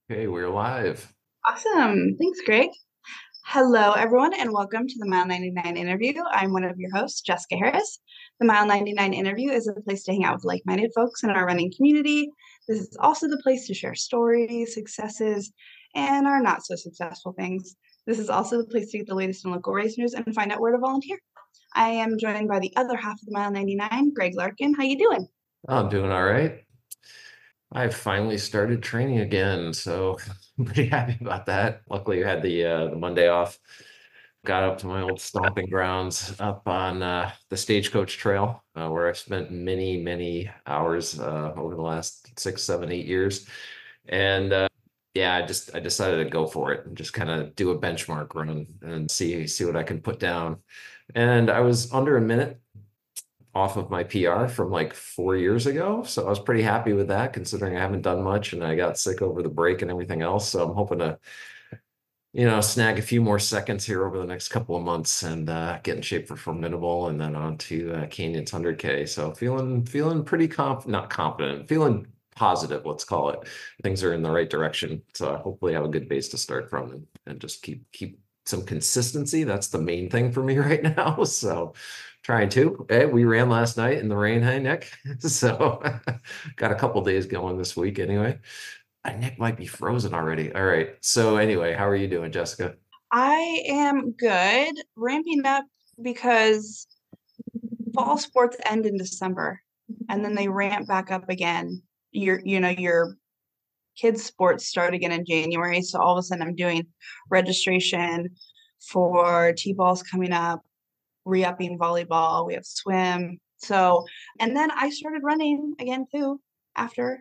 Okay, we're live. Awesome. Thanks, Greg. Hello, everyone, and welcome to the Mile 99 interview. I'm one of your hosts, Jessica Harris. The Mile 99 interview is a place to hang out with like minded folks in our running community. This is also the place to share stories, successes, and our not so successful things. This is also the place to get the latest in local race news and find out where to volunteer. I am joined by the other half of the Mile 99, Greg Larkin. How you doing? I'm doing all right. I've finally started training again, so I'm pretty happy about that. Luckily, I had the Monday off. Got up to my old stomping grounds up on the Stagecoach Trail, where I've spent many, many hours over the last 6, 7, 8 years. And yeah, I decided to go for it and just kind of do a benchmark run and see what I can put down. And I was under a minute off of my PR from like 4 years ago. So I was pretty happy with that, considering I haven't done much and I got sick over the break and everything else. So I'm hoping to, snag a few more seconds here over the next couple of months and get in shape for Formidable and then on to Canyons 100K. So feeling pretty not confident, feeling positive, let's call it. Things are in the right direction. So I hopefully have a good base to start from and just keep some consistency. That's the main thing for me right now. So trying to. Hey, we ran last night in the rain, hey Nick. So got a couple days going this week anyway. Nick might be frozen already. All right. So anyway, how are you doing, Jessica? I am good, ramping up because fall sports end in December and then they ramp back up again. Your kids sports start again in January. So all of a sudden I'm doing registration for T-balls coming up, re-upping volleyball, we have swim. So, and then I started running again too after.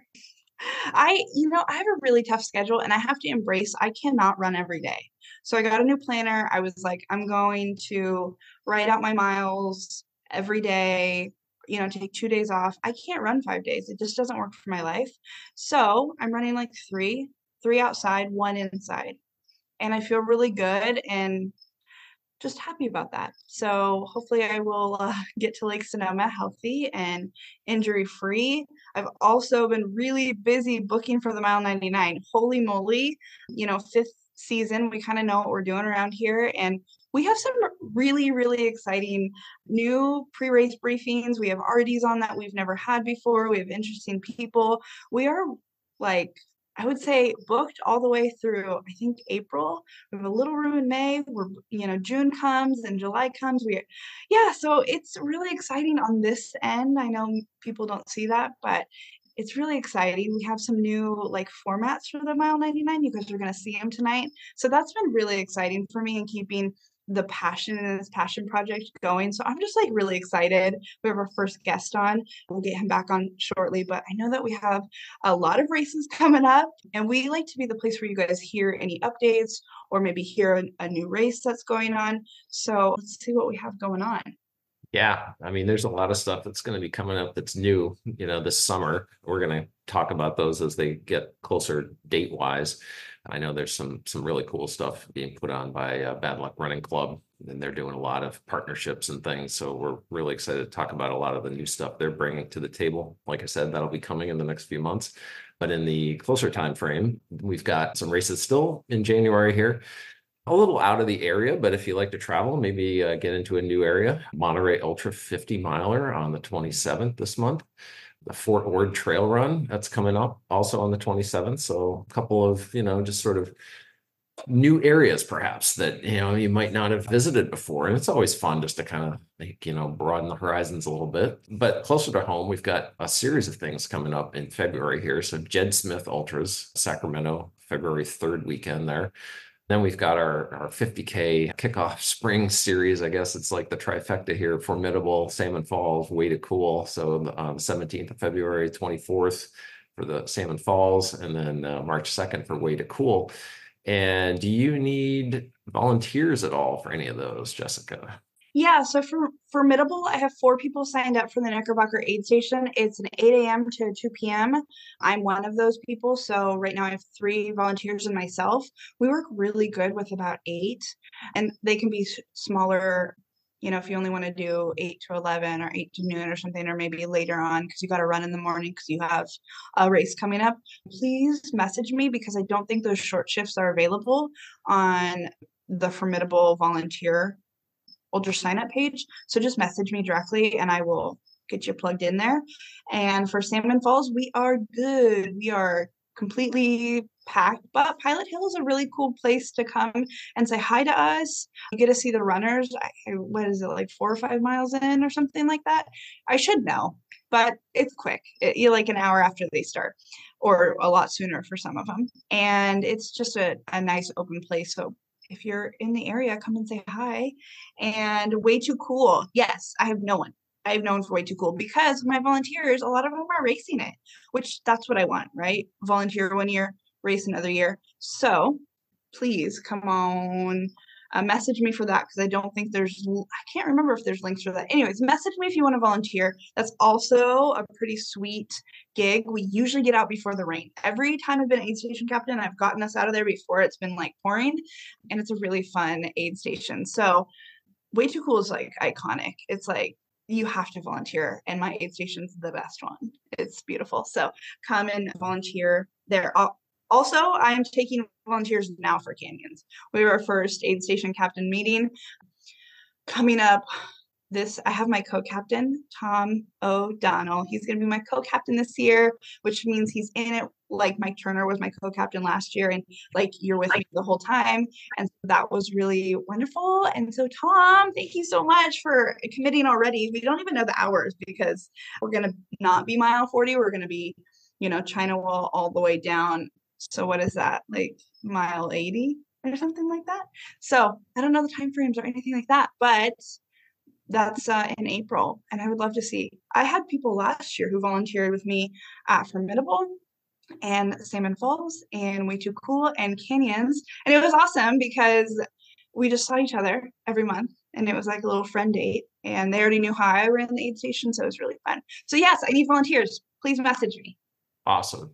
I have a really tough schedule and I have to embrace I cannot run every day. So I got a new planner. I was like, I'm going to write out my miles every day, take 2 days off. I can't run 5 days. It just doesn't work for my life. So I'm running like three outside, one inside. And I feel really good and just happy about that. So hopefully I will get to Lake Sonoma healthy and injury free. I've also been really busy booking for the Mile 99. Holy moly, fifth season, we kind of know what we're doing around here. And we have some really, really exciting new pre-race briefings. We have RDs on that we've never had before. We have interesting people. We are like, I would say booked all the way through, I think, April. We have a little room in May. June comes and July comes. Yeah, so it's really exciting on this end. I know people don't see that, but it's really exciting. We have some new like formats for the Mile 99. You guys are going to see them tonight. So that's been really exciting for me and keeping the passion in this passion project going. So I'm just like really excited. We have our first guest on. We'll get him back on shortly, but I know that we have a lot of races coming up and we like to be the place where you guys hear any updates or maybe hear a new race that's going on. So let's see what we have going on. Yeah, I mean, there's a lot of stuff that's going to be coming up that's new, this summer. We're going to talk about those as they get closer date wise. I know there's some really cool stuff being put on by Bad Luck Running Club, and they're doing a lot of partnerships and things. So we're really excited to talk about a lot of the new stuff they're bringing to the table. Like I said, that'll be coming in the next few months. But in the closer time frame, we've got some races still in January here, a little out of the area, but if you like to travel, maybe get into a new area. Monterey Ultra 50 miler on the 27th this month. The Fort Ord Trail Run that's coming up also on the 27th. So a couple of, just sort of new areas perhaps that, you might not have visited before. And it's always fun just to kind of like, broaden the horizons a little bit. But closer to home, we've got a series of things coming up in February here. So Jed Smith Ultras, Sacramento, February 3rd weekend there. Then we've got our 50K kickoff spring series. I guess it's like the trifecta here: Formidable, Salmon Falls, Way to Cool. So 17th of February, 24th for the Salmon Falls, and then March 2nd for Way to Cool. And do you need volunteers at all for any of those, Jessica? Yeah, so for Formidable, I have four people signed up for the Knickerbocker Aid Station. It's an 8 a.m. to 2 p.m. I'm one of those people. So right now I have three volunteers and myself. We work really good with about eight, and they can be smaller, if you only want to do 8 to 11 or 8 to noon or something, or maybe later on because you got to run in the morning because you have a race coming up, please message me because I don't think those short shifts are available on the Formidable volunteer ultra sign up page. So just message me directly and I will get you plugged in there. And for Salmon Falls, we are good. We are completely packed, but Pilot Hill is a really cool place to come and say hi to us. You get to see the runners. What is it, like 4 or 5 miles in or something like that? I should know, but it's quick. You're like an hour after they start, or a lot sooner for some of them. And it's just a nice open place. So if you're in the area, come and say hi. And Way Too Cool. Yes, I have known for Way Too Cool because my volunteers, a lot of them are racing it, which that's what I want, right? Volunteer 1 year, race another year. So please come on, message me for that because I don't think I can't remember if there's links for that. Anyways, message me if you want to volunteer. That's also a pretty sweet gig. We usually get out before the rain. Every time I've been aid station captain, I've gotten us out of there before it's been like pouring, and it's a really fun aid station. So Way Too Cool is like iconic. It's like you have to volunteer, and my aid station's the best one. It's beautiful. So come and volunteer there. Also, I'm taking volunteers now for canyons. We have our first aid station captain meeting coming up. I have my co-captain, Tom O'Donnell. He's going to be my co-captain this year, which means he's in it like Mike Turner was my co-captain last year, and like you're with me the whole time. And so that was really wonderful. And so Tom, thank you so much for committing already. We don't even know the hours because we're going to not be mile 40. We're going to be, China Wall all the way down. So what is that? Like mile 80 or something like that. So I don't know the time frames or anything like that, but that's in April, and I would love to see. I had people last year who volunteered with me at Formidable and Salmon Falls and Way Too Cool and Canyons, and it was awesome because we just saw each other every month, and it was like a little friend date, and they already knew how I ran the aid station, so it was really fun. So yes, I need volunteers. Please message me. Awesome.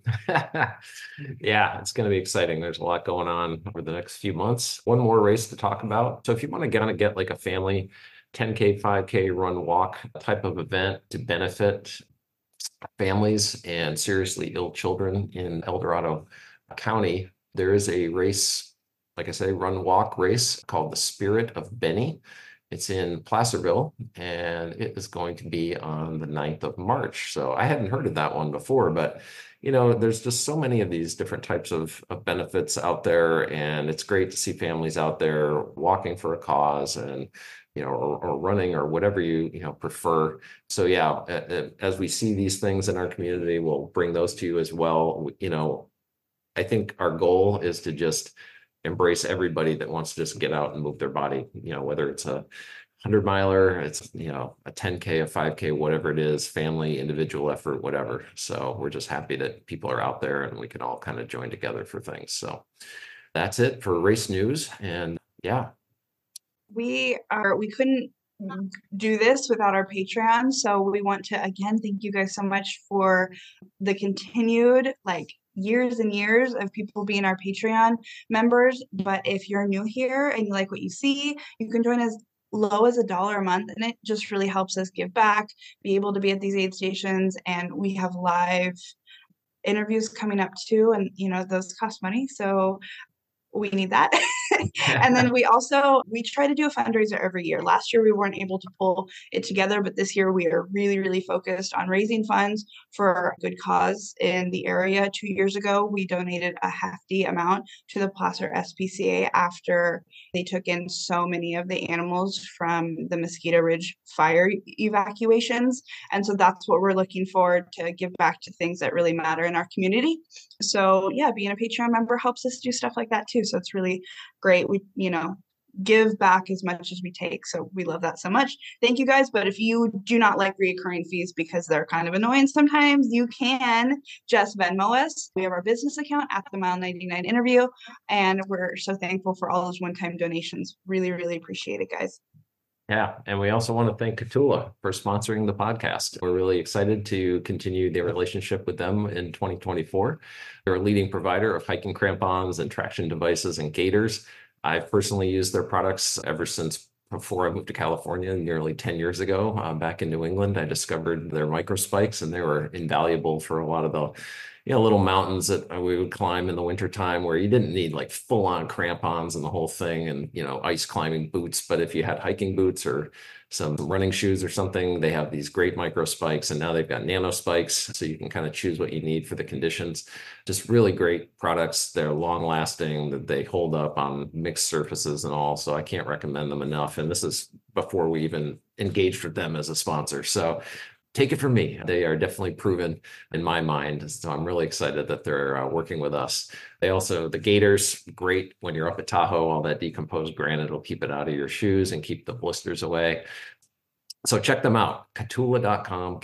Yeah, it's going to be exciting. There's a lot going on over the next few months. One more race to talk about. So if you want to kind of get like a family 10K, 5K run walk type of event to benefit families and seriously ill children in El Dorado County, there is a race, like I say, run walk race called the Spirit of Benny. It's in Placerville, and it is going to be on the 9th of March. So I hadn't heard of that one before, but there's just so many of these different types of benefits out there, and it's great to see families out there walking for a cause and or running or whatever you prefer. So yeah, as we see these things in our community, we'll bring those to you as well. I think our goal is to just embrace everybody that wants to just get out and move their body, whether it's a 100-miler, it's, a 10K, a 5K, whatever it is, family, individual effort, whatever. So we're just happy that people are out there and we can all kind of join together for things. So that's it for race news. And yeah. We couldn't do this without our Patreon. So we want to, again, thank you guys so much for the continued years and years of people being our Patreon members. But if you're new here and you like what you see, you can join as low as $1 a month, and it just really helps us give back, be able to be at these aid stations, and we have live interviews coming up too, and those cost money, so we need that. And then we try to do a fundraiser every year. Last year we weren't able to pull it together, but this year we are really, really focused on raising funds for a good cause in the area. 2 years ago, we donated a hefty amount to the Placer SPCA after they took in so many of the animals from the Mosquito Ridge fire evacuations. And so that's what we're looking for, to give back to things that really matter in our community. So yeah, being a Patreon member helps us do stuff like that too. So it's really great. We, give back as much as we take. So we love that so much. Thank you guys. But if you do not like reoccurring fees because they're kind of annoying sometimes, you can just Venmo us. We have our business account at the Mile 99 interview. And we're so thankful for all those one-time donations. Really, really appreciate it, guys. Yeah, and we also want to thank Kahtoola for sponsoring the podcast. We're really excited to continue the relationship with them in 2024. They're a leading provider of hiking crampons and traction devices and gaiters. I've personally used their products ever since before I moved to California nearly 10 years ago, back in New England. I discovered their micro spikes, and they were invaluable for a lot of the little mountains that we would climb in the wintertime where you didn't need like full on crampons and the whole thing and, ice climbing boots. But if you had hiking boots or some running shoes or something, they have these great micro spikes, and now they've got nano spikes. So you can kind of choose what you need for the conditions. Just really great products. They're long lasting, that they hold up on mixed surfaces and all. So I can't recommend them enough. And this is before we even engaged with them as a sponsor. So take it from me. They are definitely proven in my mind. So I'm really excited that they're working with us. They also, the gaiters, great when you're up at Tahoe, all that decomposed granite will keep it out of your shoes and keep the blisters away. So check them out, Kahtoola.com,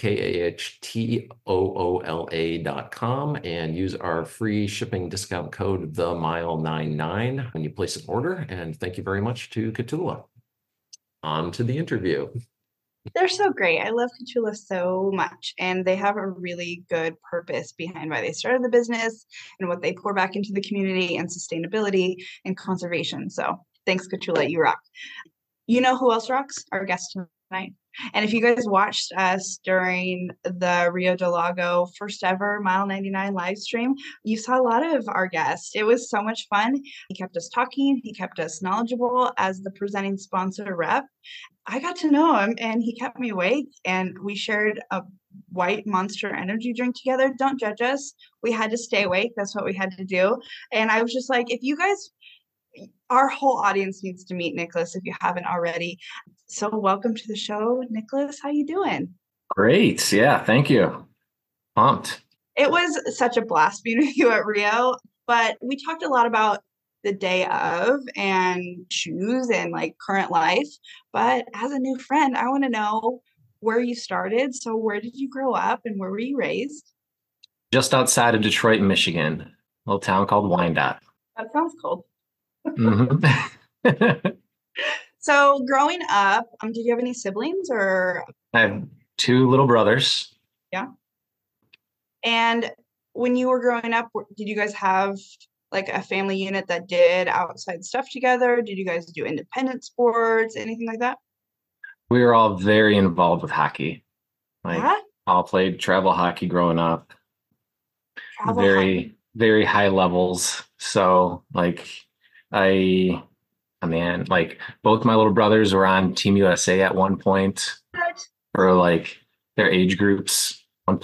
KAHTOOLA.com, and use our free shipping discount code, TheMile99, when you place an order. And thank you very much to Kahtoola. On to the interview. They're so great. I love Kahtoola so much, and they have a really good purpose behind why they started the business and what they pour back into the community and sustainability and conservation. So thanks, Kahtoola. You rock. You know who else rocks? Our guest tonight. And if you guys watched us during the Rio de Lago first ever Mile 99 live stream, you saw a lot of our guests. It was so much fun. He kept us talking. He kept us knowledgeable as the presenting sponsor rep. I got to know him, and he kept me awake, and we shared a white Monster energy drink together. Don't judge us. We had to stay awake. That's what we had to do. And I was just like, if you guys, our whole audience needs to meet Nicholas if you haven't already. So welcome to the show, Nicholas. How you doing? Great. Yeah, thank you. Pumped. It was such a blast being with you at Rio, but we talked a lot about the day of and shoes and like current life. But as a new friend, I want to know where you started. So where did you grow up and where were you raised? Just outside of Detroit, Michigan, a little town called Wyandotte. That sounds cool. Mm-hmm. So growing up, did you have any siblings or? I have two little brothers. Yeah. And when you were growing up, did you guys have like a family unit that did outside stuff together? Did you guys do independent sports, anything like that? We were all very involved with hockey. Like Yeah? all played travel hockey growing up. Travel Very, hockey. very high levels. So like like both my little brothers were on Team USA at one point What? for like their age groups. One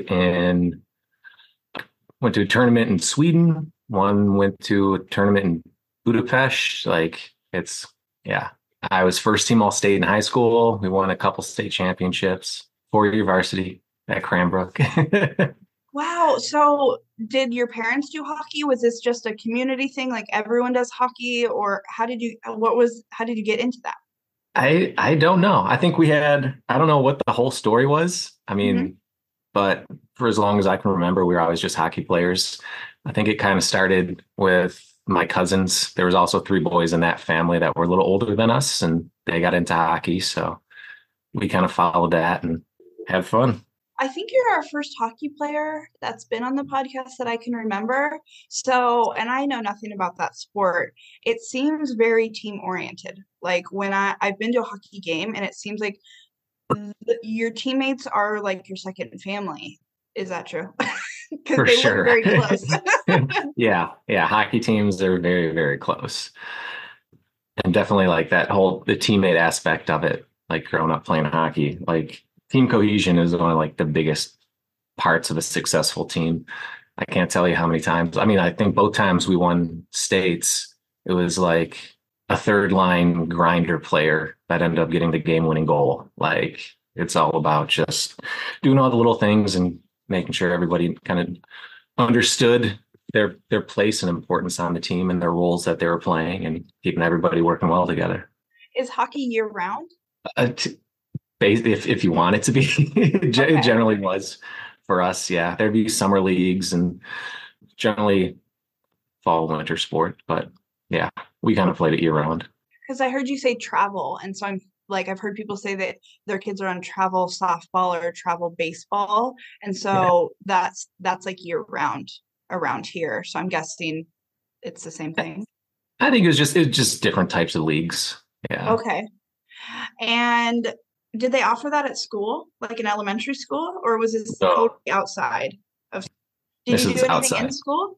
went to a tournament in Sweden. One went to a tournament in Budapest. I was first team All-State in high school. We won a couple state championships, 4-year varsity at Cranbrook. Wow. So did your parents do hockey? Was this just a community thing? Like everyone does hockey, or how did you get into that? I don't know. I think I don't know what the whole story was. Mhm. But for as long as I can remember, we were always just hockey players. I think it kind of started with my cousins. There was also 3 boys in that family that were a little older than us, and they got into hockey. So we kind of followed that and had fun. I think you're our first hockey player that's been on the podcast that I can remember. So, and I know nothing about that sport. It seems very team oriented. Like when I've been to a hockey game, and it seems like your teammates are like your second family. Is that true? Because For they sure. look very close. Yeah. Hockey teams are very, very close. And definitely like the teammate aspect of it, like growing up playing hockey, like team cohesion is one of like the biggest parts of a successful team. I can't tell you how many times. I mean, I think both times we won states, it was like a third line grinder player that ended up getting the game winning goal. Like it's all about just doing all the little things and making sure everybody kind of understood their place and importance on the team and their roles that they were playing and keeping everybody working well together. Is hockey year round? If you want it to be, it Okay. generally was for us. Yeah, there'd be summer leagues and generally fall, winter sport. But yeah, we kind of played it year round. Because I heard you say travel, and so I'm like, I've heard people say that their kids are on travel softball or travel baseball, and so that's like year round around here. So I'm guessing it's the same thing. I think it's just different types of leagues. Yeah. Okay. And did they offer that at school, like in elementary school, or was this No, totally outside of? Did this you is do anything in outside. school?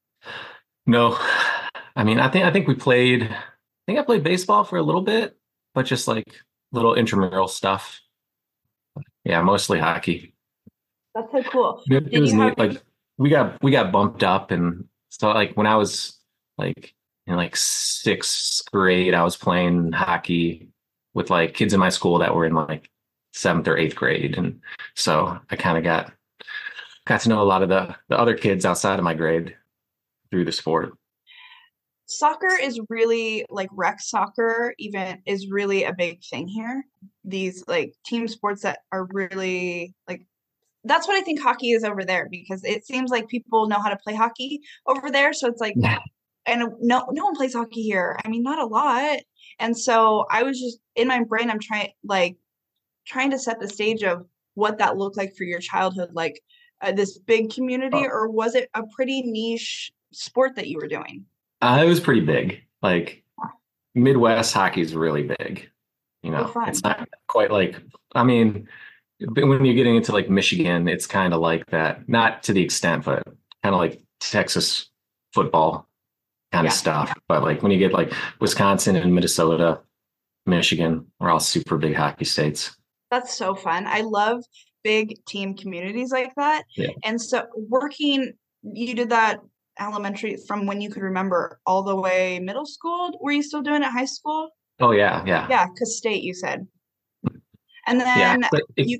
No, I mean, I think we played. I think I played baseball for a little bit, but just like little intramural stuff. Yeah, mostly hockey. That's so cool. It Did was you have neat. Like we got bumped up, and so like when I was like in like sixth grade, I was playing hockey with like kids in my school that were in like seventh or eighth grade, and so I kind of got to know a lot of the other kids outside of my grade through the sport. soccer is really like rec soccer even is really a big thing here. These like team sports that are really like that's what I think hockey is over there because it seems like people know how to play hockey over there. So it's like Yeah. and no one plays hockey here. I mean, not a lot. And so I was just in my brain, I'm trying to set the stage of what that looked like for your childhood, like this big community, or was it a pretty niche sport that you were doing? It was pretty big. Like Midwest hockey is really big. So It's fun. not quite like, I mean, but when you're getting into like Michigan, it's kind of like that. Not to the extent, but kind of like Texas football kind of Yeah, stuff. But like when you get like Wisconsin and Minnesota, Michigan, we're all super big hockey states. that's so fun. I love big team communities like that. Yeah. And so working, you did that elementary from when you could remember all the way middle school. Were you still doing it high school? Oh yeah, yeah, Yeah, because state you said. And yeah. then But you,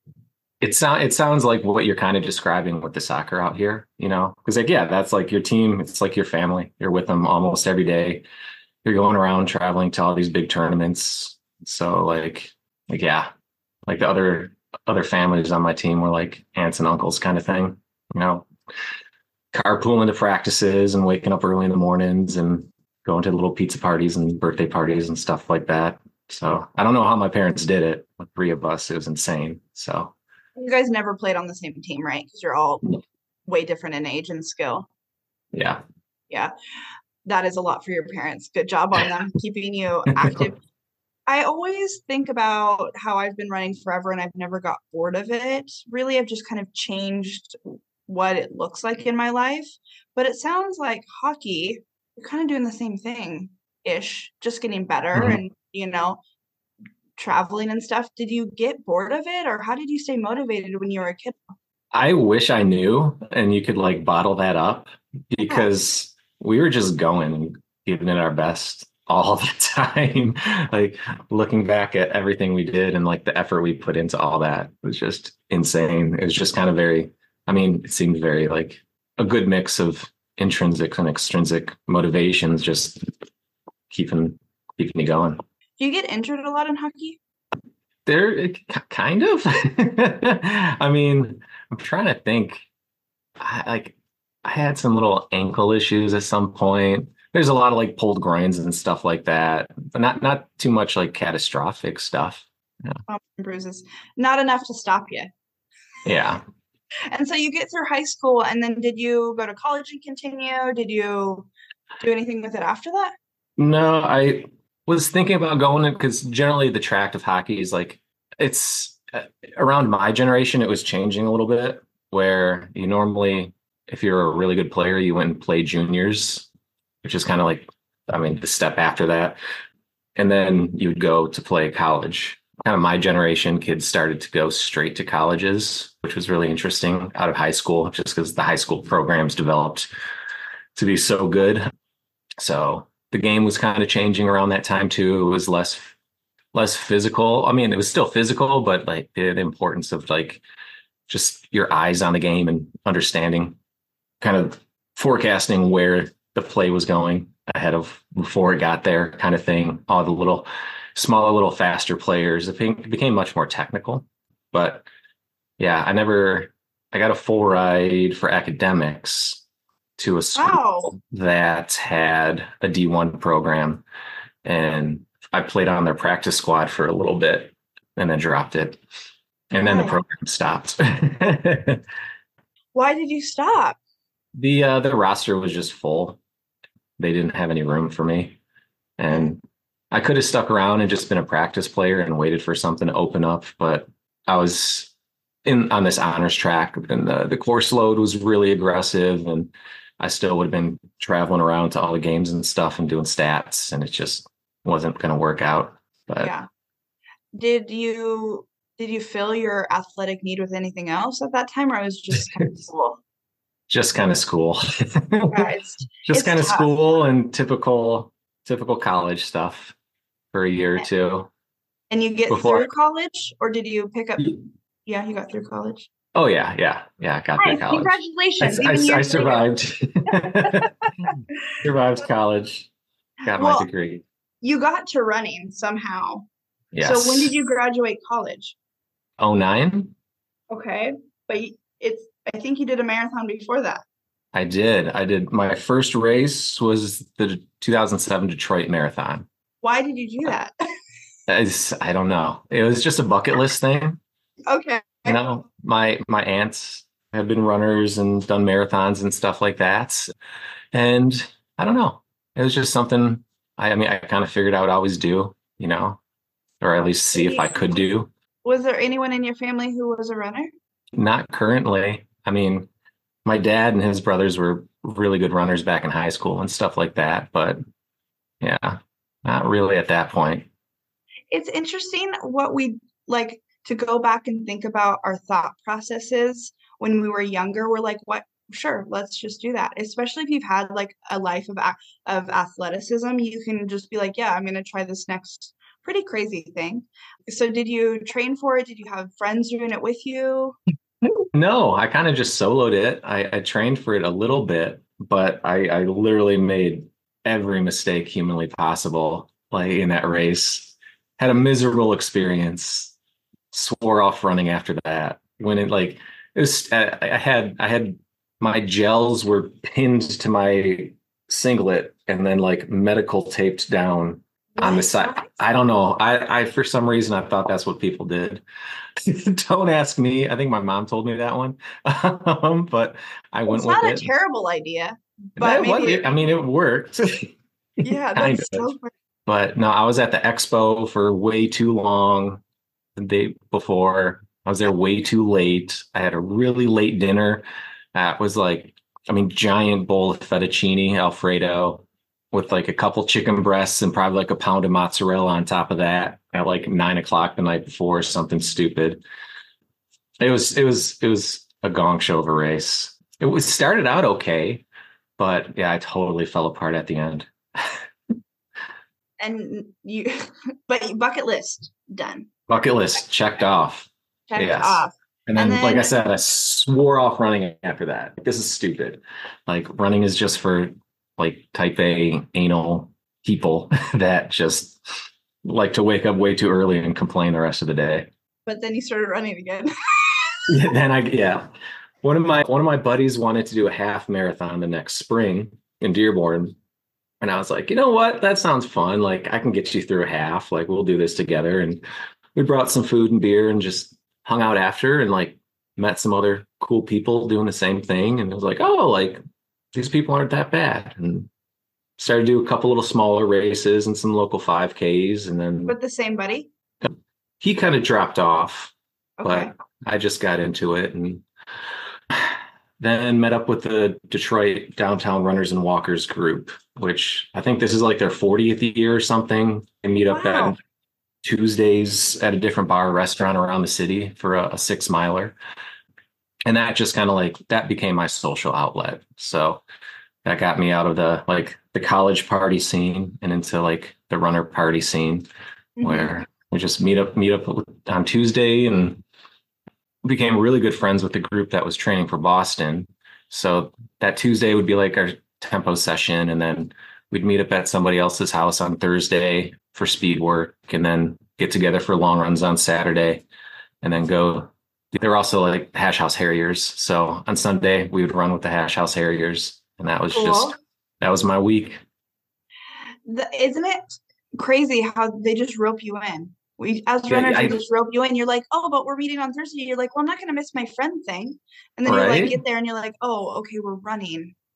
it sounds like what you're kind of describing with the soccer out here, because like yeah, that's like your team. It's like your family. You're with them almost every day. You're going around traveling to all these big tournaments. So like yeah, like the other families on my team were like aunts and uncles kind of thing. You know, carpooling to practices and waking up early in the mornings and going to little pizza parties and birthday parties and stuff like that. So I don't know how my parents did it. With three of us, it was insane. So you guys never played on the same team, right? Because you're all way different in age and skill. yeah. Yeah, that is a lot for your parents. Good job on them keeping you active. I always think about how I've been running forever and I've never got bored of it. Really, I've just kind of changed what it looks like in my life. But it sounds like hockey, you're kind of doing the same thing ish, just getting better Mhm. and, traveling and stuff. Did you get bored of it or how did you stay motivated when you were a kid? I wish I knew and you could like bottle that up Yeah. because we were just going and giving it our best all the time. Like looking back at everything we did and like the effort we put into all that was just insane. It was just kind of I mean, it seemed very like a good mix of intrinsic and extrinsic motivations, just keeping keeping me going. Do you get injured a lot in hockey? Kind of. I mean, I'm trying to think. Like I had some little ankle issues at some point. There's a lot of like pulled groins and stuff like that, but not too much like catastrophic stuff. Yeah. Bruises, not enough to stop you. Yeah. And so you get through high school, and then did you go to college and continue? Did you do anything with it after that? No, I was thinking about going because generally the track of hockey is like it's around my generation, it was changing a little bit where you normally, if you're a really good player, you went and played juniors, which is kind of like, I mean, the step after that. And then you would go to play college. Kind of my generation, kids started to go straight to colleges, which was really interesting out of high school, just because the high school programs developed to be so good. So the game was kind of changing around that time too. It was less physical. I mean, it was still physical, but like the importance of like just your eyes on the game and understanding, kind of forecasting where the play was going ahead of before it got there, kind of thing. All the little smaller, little faster players. It became much more technical. But yeah, I got a full ride for academics to a Wow. school that had a D1 program. And I played on their practice squad for a little bit and then dropped it. And then the Why? program stopped. Why did you stop? The roster was just full. They didn't have any room for me. And I could have stuck around and just been a practice player and waited for something to open up, but I was in on this honors track, and the course load was really aggressive, and I still would have been traveling around to all the games and stuff and doing stats, and it just wasn't going to work out. But Yeah. Did you fill your athletic need with anything else at that time, or it was just kind of school? just kind of school, Yeah, just it's kind of tough. school and typical college stuff for a year or two And you get before. through college, or did you pick up? Yeah, you got through college. Oh yeah, I got through Nice, college. congratulations. Even I years later. survived. Survived college, got my Well, degree. you got to running somehow. Yes. So when did you graduate college? 09? Okay, but I think you did a marathon before that. I did. My first race was the 2007 Detroit Marathon. Why did you do that? I don't know. It was just a bucket list thing. Okay. You know, my aunts have been runners and done marathons and stuff like that. And I don't know. It was just something I mean, I kind of figured I would always do, you know, or at least see if I could do. Was there anyone in your family who was a runner? Not currently. I mean, my dad and his brothers were really good runners back in high school and stuff like that, but yeah, not really at that point. It's interesting what we like to go back and think about our thought processes when we were younger. We're like, what? Sure, let's just do that. Especially if you've had like a life of athleticism, you can just be like, yeah, I'm going to try this next pretty crazy thing. So did you train for it? Did you have friends doing it with you? No, I kind of just soloed it. I trained for it a little bit, but I literally made every mistake humanly possible, like in that race. Had a miserable experience. Swore off running after that. When it was, I had my gels were pinned to my singlet and then like medical taped down on the side. I don't know. I for some reason I thought that's what people did. Don't ask me. I think my mom told me that one. But I went It's with not a it. terrible idea, That but was maybe it. I mean, it worked. yeah, Kind that's of. so funny. But no, I was at the expo for way too long the day before. I was there way too late. I had a really late dinner. That was like, I mean, giant bowl of fettuccine Alfredo with like a couple chicken breasts and probably like a pound of mozzarella on top of that at like 9 o'clock the night before, something stupid. It was a gong show of a race. It was started out okay, but yeah, I totally fell apart at the end. And you, but bucket list done, Bucket list checked off. checked Yes. off. And And then, like I then said, I swore off running after that. This is stupid. Like running is just for like type A anal people that just like to wake up way too early and complain the rest of the day. but then you started running again. Yeah. One of my buddies wanted to do a half marathon the next spring in Dearborn. And I was like, you know what? That sounds fun. Like I can get you through a half. Like we'll do this together. And we brought some food and beer and just hung out after and like met some other cool people doing the same thing. And it was like, oh, like these people aren't that bad. And started to do a couple little smaller races and some local 5Ks. And then With the same buddy? he kind of dropped off, Okay. but I just got into it and then met up with the Detroit Downtown Runners and Walkers group, which I think this is like their 40th year or something. They meet up Wow. at Tuesdays at a different bar or restaurant around the city for a 6 miler. And that just kind of like that became my social outlet. So that got me out of the college party scene and into like the runner party scene Mhm. where we just meet up on Tuesday and became really good friends with the group that was training for Boston. So that Tuesday would be like our tempo session. And then we'd meet up at somebody else's house on Thursday for speed work and then get together for long runs on Saturday and then go. They're also like Hash House Harriers. So on Sunday we would run with the Hash House Harriers. And that was Cool. that was my week. Isn't it crazy how they just rope you in? We as Yeah, runners, we just rope you in. You're like, oh, but we're meeting on Thursday. You're like, well, I'm not gonna miss my friend thing. And then you like Right? get there and you're like, oh, okay, we're running.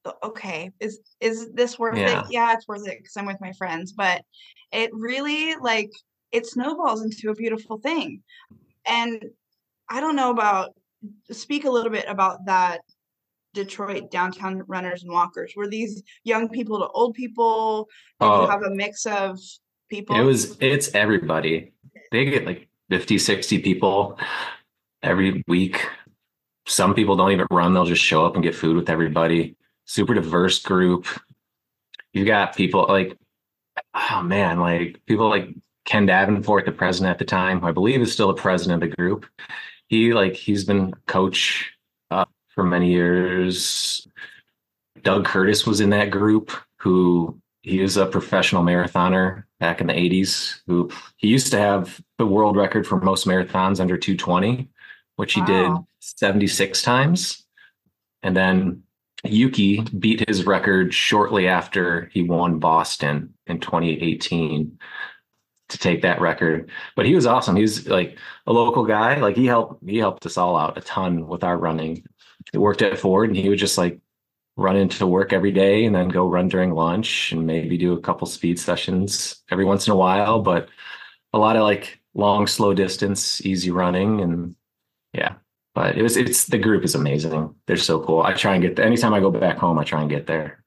okay, is this worth it? Yeah. Yeah, it's worth it because I'm with my friends, but it really like it snowballs into a beautiful thing. And I don't know about speak a little bit about that Detroit downtown runners and walkers. Were these young people to old people? Did you have Oh, a mix of people? it's everybody. They get like 50, 60 people every week. Some people don't even run, they'll just show up and get food with everybody. Super diverse group. You've got people like, oh man, like people like Ken Davenport, the president at the time, who I believe is still the president of the group. He's been coach for many years. Doug Curtis was in that group, who he was a professional marathoner back in the 80s, who he used to have the world record for most marathons under 220, which he did Wow. 76 times. And then Yuki beat his record shortly after he won Boston in 2018 to take that record. But he was awesome. He was like a local guy. Like he helped us all out a ton with our running. He worked at Ford and he would just like run into work every day and then go run during lunch and maybe do a couple speed sessions every once in a while, but a lot of like long, slow distance, easy running. And yeah, but it's the group is amazing. They're so cool. I try and get there. Anytime I go back home, I try and get there.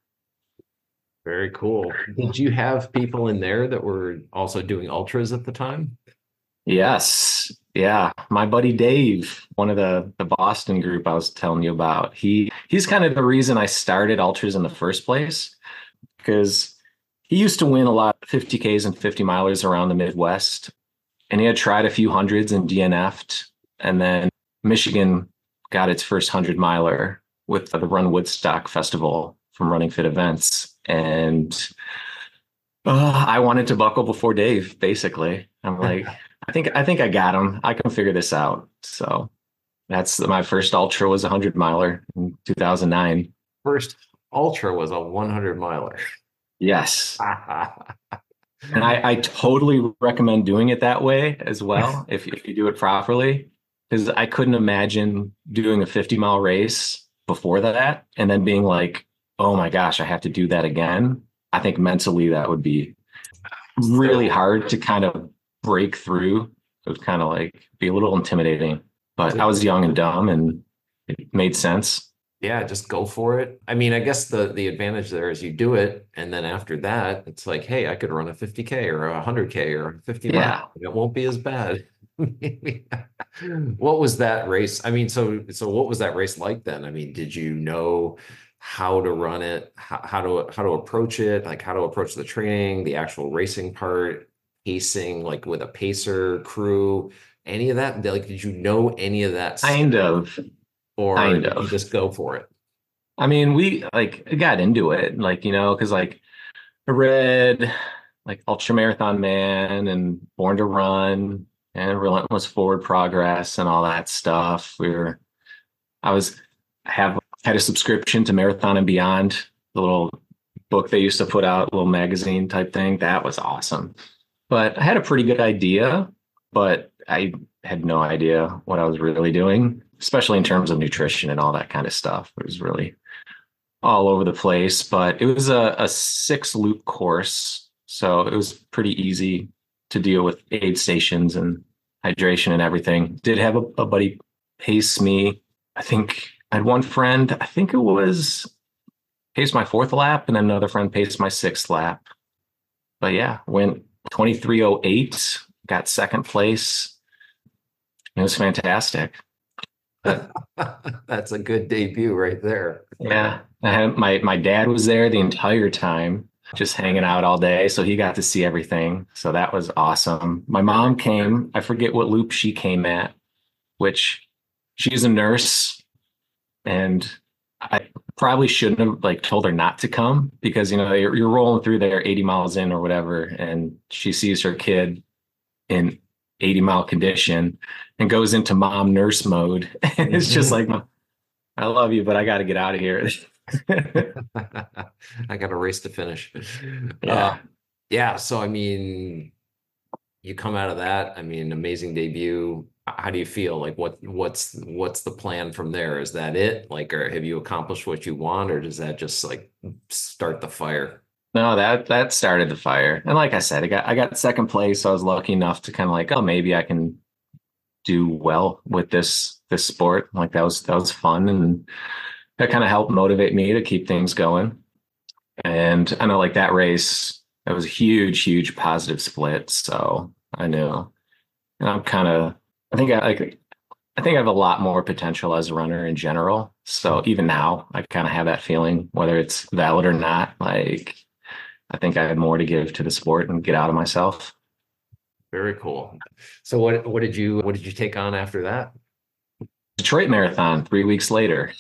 Very cool. Did you have people in there that were also doing ultras at the time? Yes. Yeah. My buddy Dave, one of the Boston group I was telling you about, he's kind of the reason I started ultras in the first place, because he used to win a lot of 50Ks and 50 milers around the Midwest. And he had tried a few hundreds and DNF'd. And then Michigan got its first 100 miler with the Run Woodstock Festival from Running Fit Events. And I wanted to buckle before Dave, basically. I'm like, I think I got him. I can figure this out. So that's my first ultra was a 100 miler in 2009. First ultra was a 100 miler. Yes. And I totally recommend doing it that way as well, if you do it properly, because I couldn't imagine doing a 50-mile race before that and then being like, oh my gosh, I have to do that again. I think mentally that would be really hard to kind of break through. It would kind of like be a little intimidating, but I was young and dumb and it made sense. Yeah, just go for it. I mean, I guess the advantage there is you do it, and then after that, it's like, hey, I could run a 50K or a 100K or a 50 Yeah. mile. It won't be as bad. What was that race? I mean, so what was that race like then? I mean, did you know how to run it, how to approach it, like how to approach the training, the actual racing part, pacing, like with a pacer crew, any of that? Like, did you know any of that stuff, Kind of. or Kind did you of. just go for it? I mean, we like got into it, like, because like I read like Ultra Marathon Man and Born to Run and Relentless Forward Progress and all that stuff. I was, I have had a subscription to Marathon and Beyond, the little book they used to put out, a little magazine type thing. That was awesome. But I had a pretty good idea, but I had no idea what I was really doing, especially in terms of nutrition and all that kind of stuff. It was really all over the place, but it was a 6 loop course. So it was pretty easy to deal with aid stations and hydration and everything. Did have a buddy pace me. I think I had one friend, I think it was pace my 4th lap, and then another friend paced my 6th lap. But yeah, went 23:08, got 2nd place. It was fantastic. That's a good debut right there. Yeah, I had, my dad was there the entire time, just hanging out all day, so he got to see everything. So that was awesome. My mom came. I forget what loop she came at, which she's a nurse, and I probably shouldn't have like told her not to come, because you're rolling through there 80 miles in or whatever, and she sees her kid in 80-mile condition and goes into mom nurse mode. And it's just like, I love you, but I got to get out of here. I got a race to finish. Yeah. Yeah. So, I mean, you come out of that, I mean, amazing debut. How do you feel? Like what's the plan from there? Is that it? Like, or have you accomplished what you want, or does that just like start the fire? No, that started the fire. And like I said, I got second place. So I was lucky enough to kind of like, oh, maybe I can do well with this sport. Like that was fun. And that kind of helped motivate me to keep things going. And I know like that race, that was a huge, huge positive split. So I knew, and I'm kind of, I think I think I have a lot more potential as a runner in general. So even now, I kind of have that feeling, whether it's valid or not. Like I think I have more to give to the sport and get out of myself. Very cool. So what did you take on after that? Detroit Marathon 3 weeks later,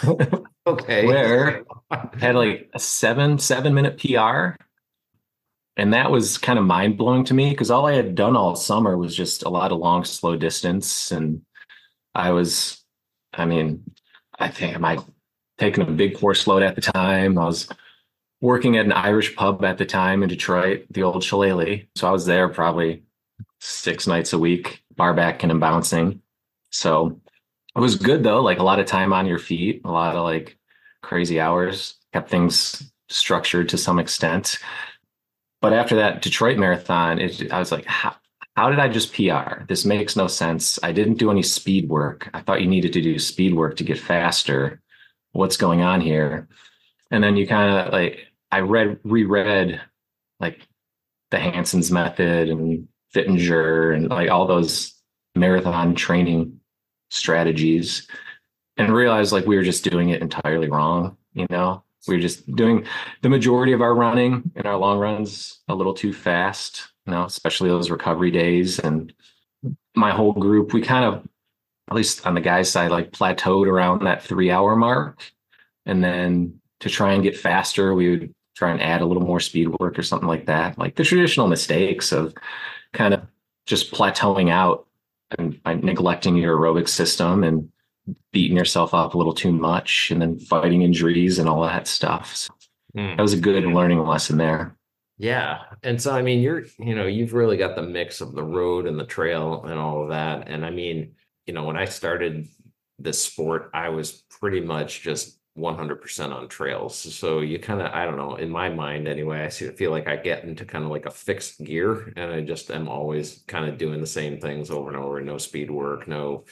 Okay. where I had like a seven minute PR. And that was kind of mind blowing to me because all I had done all summer was just a lot of long, slow distance. And I was, I mean, I think I might taken a big course load at the time. I was working at an Irish pub at the time in Detroit, the old Shillelagh. So I was there probably 6 nights a week, bar backing and bouncing. So it was good though, like a lot of time on your feet, a lot of like crazy hours, kept things structured to some extent. But after that Detroit marathon, I was like, how did I just PR? This makes no sense. I didn't do any speed work. I thought you needed to do speed work to get faster. What's going on here? And then you kind of like, reread like the Hanson's method and Fittinger and like all those marathon training strategies and realized like we were just doing it entirely wrong. We were just doing the majority of our running and our long runs a little too fast, especially those recovery days. And my whole group, we kind of, at least on the guys' side, like plateaued around that 3 hour mark. And then to try and get faster, we would try and add a little more speed work or something like that. Like the traditional mistakes of kind of just plateauing out and by neglecting your aerobic system and beating yourself up a little too much and then fighting injuries and all that stuff. So that was a good learning lesson there. Yeah. And so, I mean, you've really got the mix of the road and the trail and all of that. And I mean, when I started this sport, I was pretty much just 100% on trails. So you kind of, I don't know, in my mind anyway, feel like I get into kind of like a fixed gear and I just am always kind of doing the same things over and over. No speed work, no,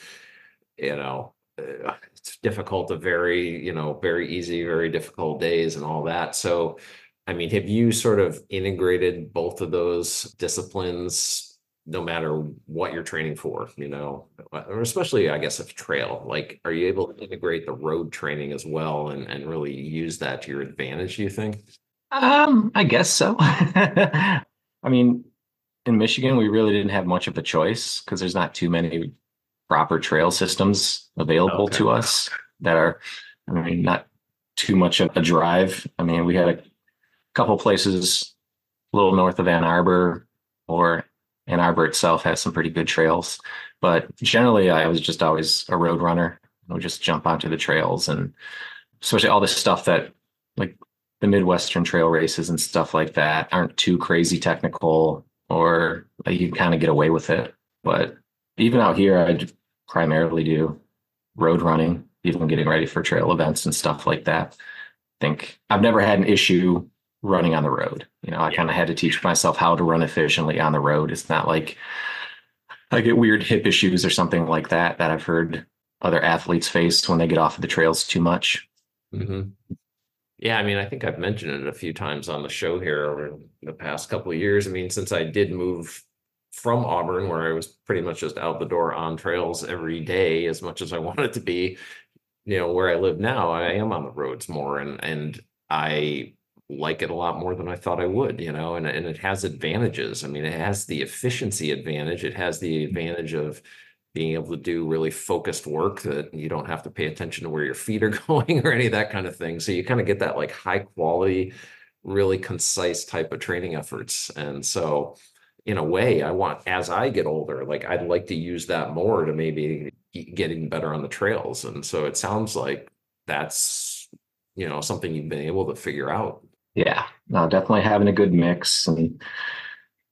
it's difficult to very easy, very difficult days and all that. So, I mean, have you sort of integrated both of those disciplines, no matter what you're training for, or especially, I guess, if trail, like, are you able to integrate the road training as well and really use that to your advantage, do you think? I guess so. I mean, in Michigan, we really didn't have much of a choice because there's not too many proper trail systems available to us that are, I mean, not too much of a drive. I mean, we had a couple places a little north of Ann Arbor, or Ann Arbor itself has some pretty good trails. But generally, I was just always a road runner. I would just jump onto the trails, and especially all this stuff that like the Midwestern trail races and stuff like that aren't too crazy technical, or like, you kind of get away with it. But even out here, I primarily do road running, even getting ready for trail events and stuff like that. I think I've never had an issue running on the road. I kind of had to teach myself how to run efficiently on the road. It's not like I get weird hip issues or something like that I've heard other athletes face when they get off of the trails too much. Mm-hmm. Yeah, I mean, I think I've mentioned it a few times on the show here over the past couple of years. I mean, since I did move from Auburn, where I was pretty much just out the door on trails every day as much as I wanted to be, where I live now, I am on the roads more and I like it a lot more than I thought I would, and it has advantages. I mean, it has the efficiency advantage. It has the advantage of being able to do really focused work that you don't have to pay attention to where your feet are going or any of that kind of thing. So you kind of get that like high quality, really concise type of training efforts. And so in a way, as I get older, like I'd like to use that more to maybe getting better on the trails. And so it sounds like that's, something you've been able to figure out. Yeah, no, definitely having a good mix. And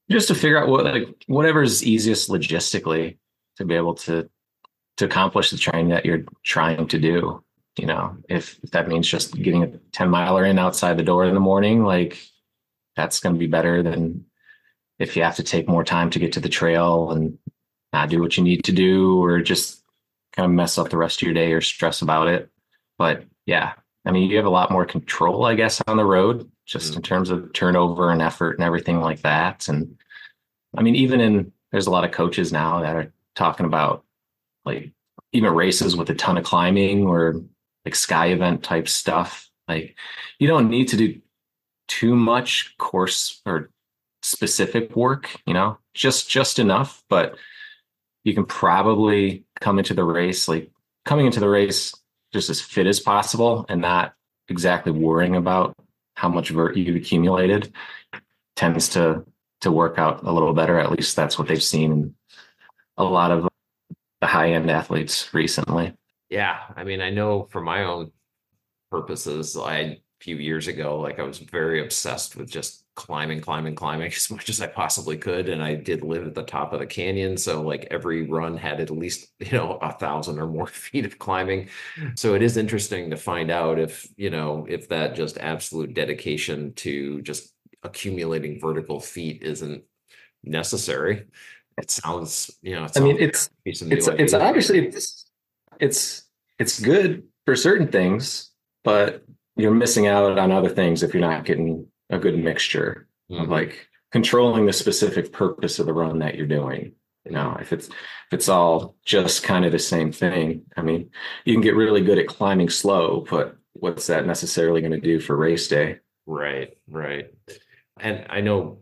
just to figure out what, like, whatever's easiest logistically to be able to accomplish the training that you're trying to do. You know, if that means just getting a 10 miler in outside the door in the morning, like that's going to be better than if you have to take more time to get to the trail and not do what you need to do, or just kind of mess up the rest of your day or stress about it. But yeah, I mean, you have a lot more control, I guess, on the road, just in terms of turnover and effort and everything like that. And I mean, there's a lot of coaches now that are talking about like even races with a ton of climbing or like sky event type stuff. Like you don't need to do too much course or specific work, you know, just enough, but you can probably coming into the race just as fit as possible and not exactly worrying about how much vert you've accumulated tends to work out a little better. At least that's what they've seen in a lot of the high end athletes recently. Yeah, I mean, I know for my own purposes, a few years ago, like I was very obsessed with just climbing as much as I possibly could. And I did live at the top of the canyon. So like every run had at least, 1,000 or more feet of climbing. So it is interesting to find out if that just absolute dedication to just accumulating vertical feet isn't necessary. It sounds, I mean, it's obviously it's good for certain things, but you're missing out on other things if you're not getting a good mixture of like controlling the specific purpose of the run that you're doing. If it's all just kind of the same thing. I mean, you can get really good at climbing slow, but what's that necessarily going to do for race day? Right. And I know,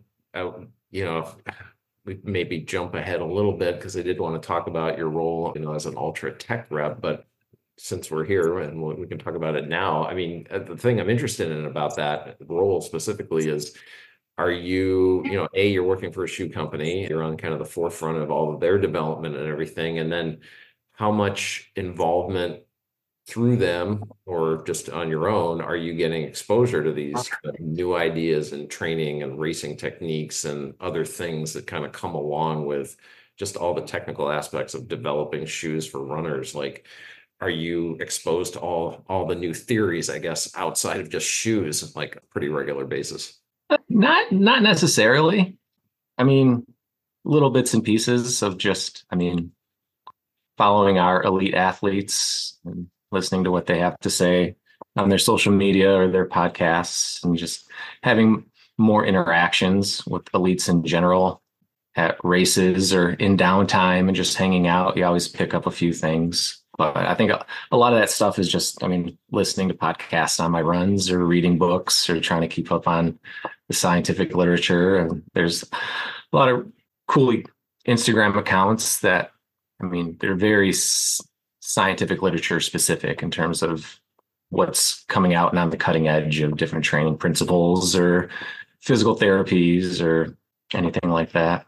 we maybe jump ahead a little bit because I did want to talk about your role, as an ultra tech rep, but since we're here and we can talk about it now, I mean, the thing I'm interested in about that role specifically is, are you, you're working for a shoe company, you're on kind of the forefront of all of their development and everything. And then how much involvement through them or just on your own are you getting exposure to these new ideas and training and racing techniques and other things that kind of come along with just all the technical aspects of developing shoes for runners? Like, are you exposed to all the new theories, I guess, outside of just shoes, like a pretty regular basis? Not necessarily. I mean, little bits and pieces of just, I mean, following our elite athletes and listening to what they have to say on their social media or their podcasts, and just having more interactions with elites in general at races or in downtime and just hanging out. You always pick up a few things. But I think a lot of that stuff is just, I mean, listening to podcasts on my runs or reading books or trying to keep up on the scientific literature. And there's a lot of cool Instagram accounts that, I mean, they're very scientific literature specific in terms of what's coming out and on the cutting edge of different training principles or physical therapies or anything like that.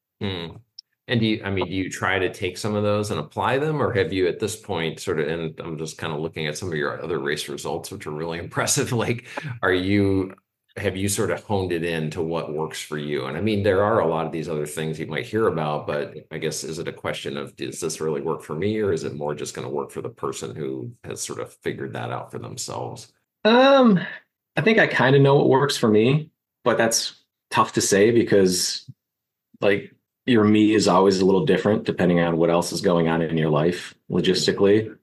And do you try to take some of those and apply them, or have you at this point sort of, and I'm just kind of looking at some of your other race results, which are really impressive. Like, have you sort of honed it in to what works for you? And I mean, there are a lot of these other things you might hear about, but I guess, is it a question of, does this really work for me? Or is it more just going to work for the person who has sort of figured that out for themselves? I think I kind of know what works for me, but that's tough to say because like, your me is always a little different depending on what else is going on in your life logistically.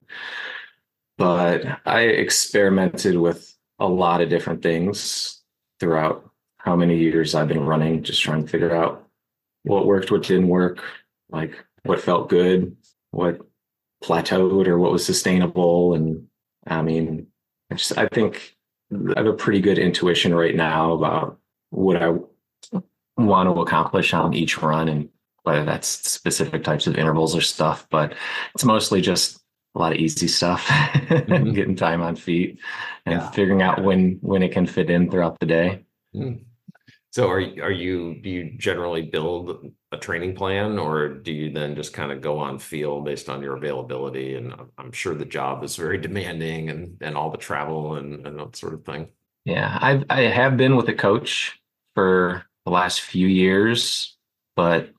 But I experimented with a lot of different things throughout how many years I've been running, just trying to figure out what worked, what didn't work, like what felt good, what plateaued or what was sustainable. And I mean, I think I have a pretty good intuition right now about what I want to accomplish on each run, and whether that's specific types of intervals or stuff, but it's mostly just a lot of easy stuff, getting time on feet and figuring out when it can fit in throughout the day. So do you generally build a training plan, or do you then just kind of go on feel based on your availability? And I'm sure the job is very demanding and all the travel and that sort of thing. Yeah, I have been with a coach for the last few years, but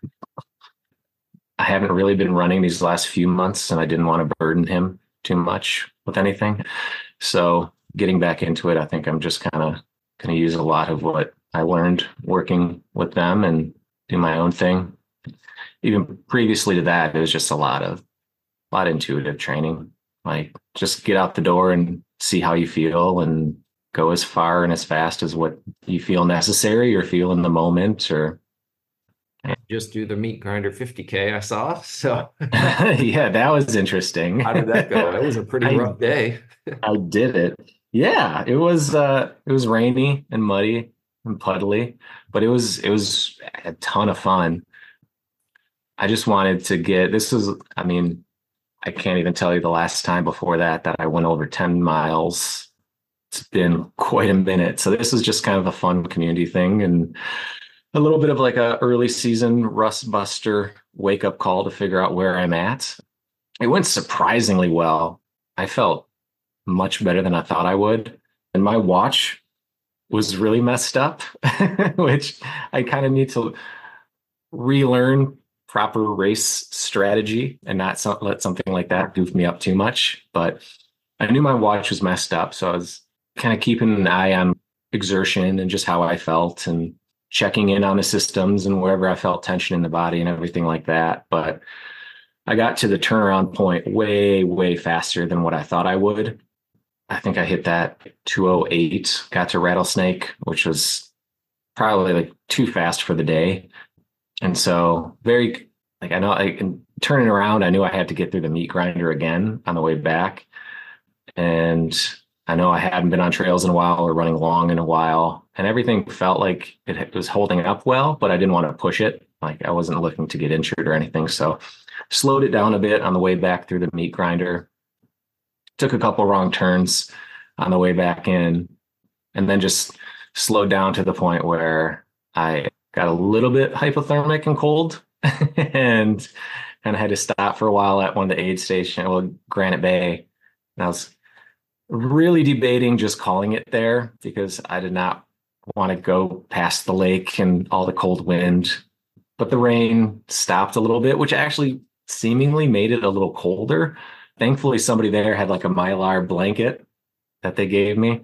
I haven't really been running these last few months, and I didn't want to burden him too much with anything. So getting back into it, I think I'm just kind of going to use a lot of what I learned working with them and do my own thing. Even previously to that, it was just a lot of intuitive training, like just get out the door and see how you feel and go as far and as fast as what you feel necessary or feel in the moment. Or Just do the meat grinder 50K I saw. So yeah, that was interesting. how did that go? It was a pretty rough day. I did it. Yeah, it was rainy and muddy and puddly, but it was a ton of fun. I just wanted to get this was, I mean, I can't even tell you the last time before that I went over 10 miles. It's been quite a minute. So this was just kind of a fun community thing and a little bit of like a early season rust buster wake up call to figure out where I'm at. It went surprisingly well. I felt much better than I thought I would. And my watch was really messed up, which I kind of need to relearn proper race strategy and not let something like that goof me up too much. But I knew my watch was messed up. So I was kind of keeping an eye on exertion and just how I felt and checking in on the systems and wherever I felt tension in the body and everything like that. But I got to the turnaround point way, way faster than what I thought I would. I think I hit that 2:08, got to Rattlesnake, which was probably like too fast for the day. And so very, like, I know turning around, I knew I had to get through the meat grinder again on the way back. And I know I hadn't been on trails in a while or running long in a while, and everything felt like it was holding up well, but I didn't want to push it. Like I wasn't looking to get injured or anything. So slowed it down a bit on the way back through the meat grinder, took a couple wrong turns on the way back in, and then just slowed down to the point where I got a little bit hypothermic and cold and had to stop for a while at one of the aid stations, well, Granite Bay. And I was really debating just calling it there because I did not want to go past the lake and all the cold wind. But the rain stopped a little bit, which actually seemingly made it a little colder. Thankfully, somebody there had like a Mylar blanket that they gave me.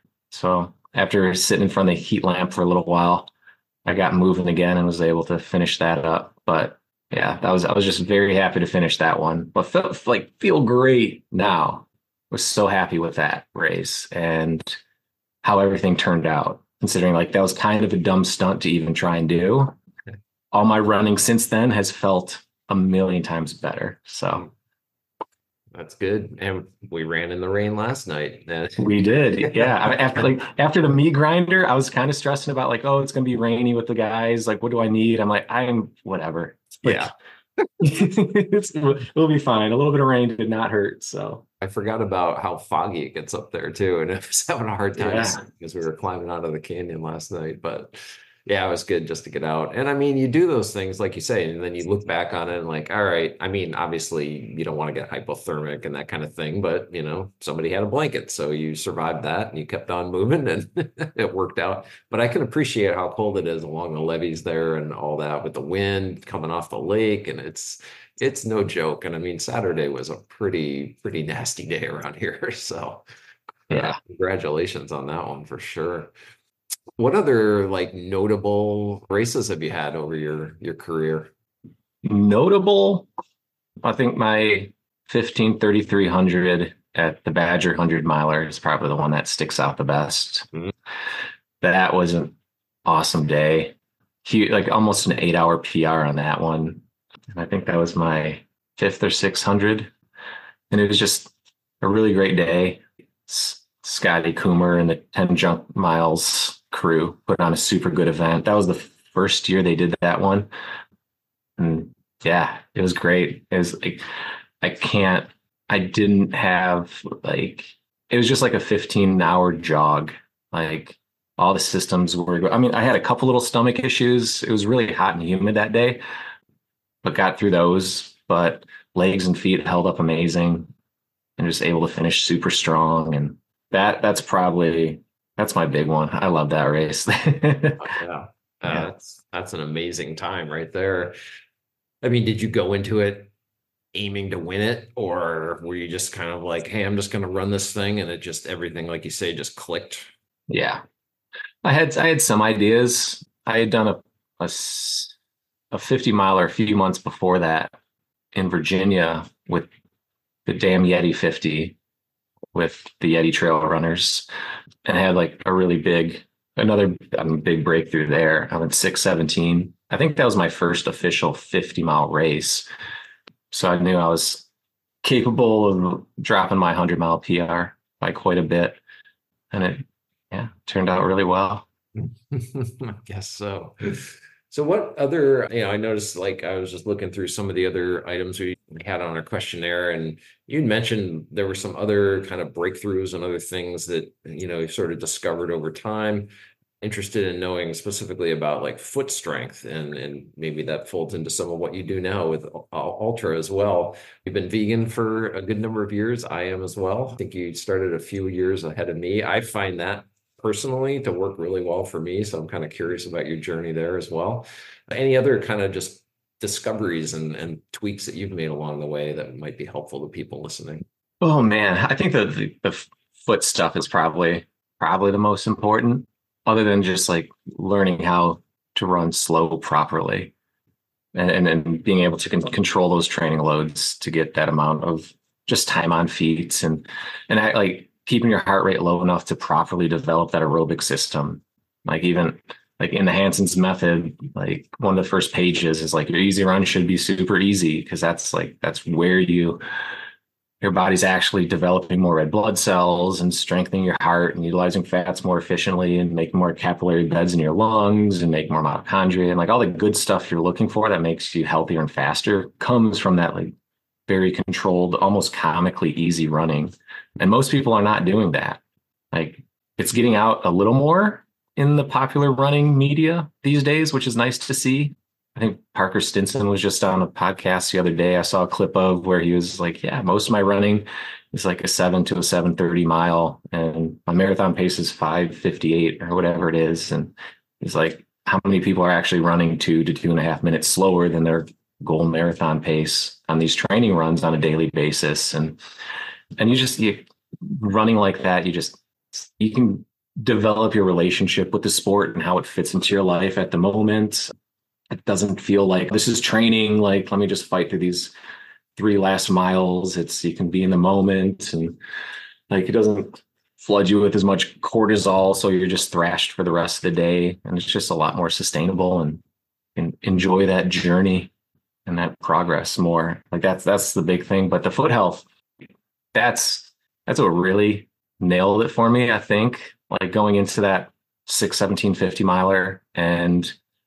So after sitting in front of the heat lamp for a little while, I got moving again and was able to finish that up. But yeah, I was just very happy to finish that one. But feel great now. Was so happy with that race and how everything turned out, considering like that was kind of a dumb stunt to even try and do. All my running since then has felt a million times better. So that's good. And we ran in the rain last night. We did. Yeah. After the meat grinder, I was kind of stressing about like, oh, it's going to be rainy with the guys. Like, what do I need? I'm like, I'm whatever. Like, yeah. We'll be fine. A little bit of rain did not hurt. So I forgot about how foggy it gets up there too. And I was having a hard time because we were climbing out of the canyon last night. But yeah, it was good just to get out. And I mean, you do those things, like you say, and then you look back on it and like, all right, I mean, obviously you don't want to get hypothermic and that kind of thing, but you know, somebody had a blanket. So you survived that and you kept on moving and it worked out. But I can appreciate how cold it is along the levees there and all that with the wind coming off the lake. And it's no joke. And I mean, Saturday was a pretty nasty day around here. So yeah, congratulations on that one for sure. What other like notable races have you had over your career? Notable, I think my 15:3300 at the Badger 100 miler is probably the one that sticks out the best. Mm-hmm. That was an awesome day. Like almost an 8-hour PR on that one. And I think that was my 5th or 600. And it was just a really great day. Scotty Coomer and the 10 Junk Miles crew put on a super good event. That was the first year they did that one. And yeah, it was great. It was like, I didn't have like, it was just like a 15-hour jog. Like all the systems were, I mean, I had a couple little stomach issues. It was really hot and humid that day, but got through those. But legs and feet held up amazing and just able to finish super strong. And that's my big one. I love that race. Yeah. Yeah. That's an amazing time right there. I mean, did you go into it aiming to win it, or were you just kind of like, hey, I'm just going to run this thing, and it just everything, like you say, just clicked? Yeah. I had some ideas. I had done a 50 miler a few months before that in Virginia with the Damn Yeti 50 with the Yeti Trail Runners, and had like a really another big breakthrough there. I went 6:17. I think that was my first official 50-mile race. So I knew I was capable of dropping my 100-mile PR by quite a bit. And it, yeah, turned out really well. I guess so. So what other, I noticed, like, I was just looking through some of the other items we had on our questionnaire, and you mentioned there were some other kind of breakthroughs and other things that, you sort of discovered over time. Interested in knowing specifically about like foot strength, and maybe that folds into some of what you do now with Ultra as well. You've been vegan for a good number of years. I am as well. I think you started a few years ahead of me. I find that personally to work really well for me. So I'm kind of curious about your journey there as well. Any other kind of just discoveries and tweaks that you've made along the way that might be helpful to people listening? Oh man, I think that the foot stuff is probably the most important, other than just like learning how to run slow properly, and being able to control those training loads to get that amount of just time on feet, and like keeping your heart rate low enough to properly develop that aerobic system. Like even like in the Hanson's method, like one of the first pages is like your easy run should be super easy, because that's where your body's actually developing more red blood cells and strengthening your heart and utilizing fats more efficiently and making more capillary beds in your lungs and make more mitochondria, and like all the good stuff you're looking for that makes you healthier and faster comes from that like very controlled, almost comically easy running. And most people are not doing that. Like it's getting out a little more in the popular running media these days, which is nice to see. I think Parker Stinson was just on a podcast the other day. I saw a clip of where he was like, yeah, most of my running is like a 7 to a 7:30 mile, and my marathon pace is 5:58 or whatever it is. And he's like, how many people are actually running 2 to 2.5 minutes slower than their goal marathon pace on these training runs on a daily basis? And you running like that, you can develop your relationship with the sport and how it fits into your life at the moment. It doesn't feel like this is training, like let me just fight through these 3 last miles. You can be in the moment, and like it doesn't flood you with as much cortisol, so you're just thrashed for the rest of the day, and it's just a lot more sustainable, and enjoy that journey and that progress more. Like that's the big thing. But the foot health, that's what really nailed it for me. I think like going into that 6:17 50 miler and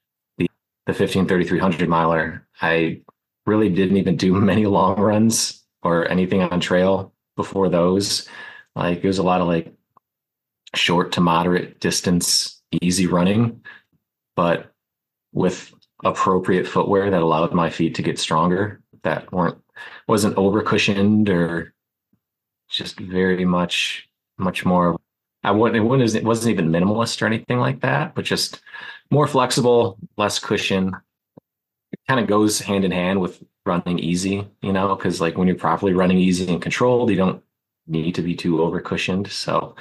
the 15:33 miler, I really didn't even do many long runs or anything on trail before those. Like it was a lot of like short to moderate distance, easy running, but with appropriate footwear that allowed my feet to get stronger, that wasn't over cushioned or just very much more. It wasn't even minimalist or anything like that, but just more flexible, less cushion. It kind of goes hand in hand with running easy, because like when you're properly running easy and controlled, you don't need to be too over cushioned. So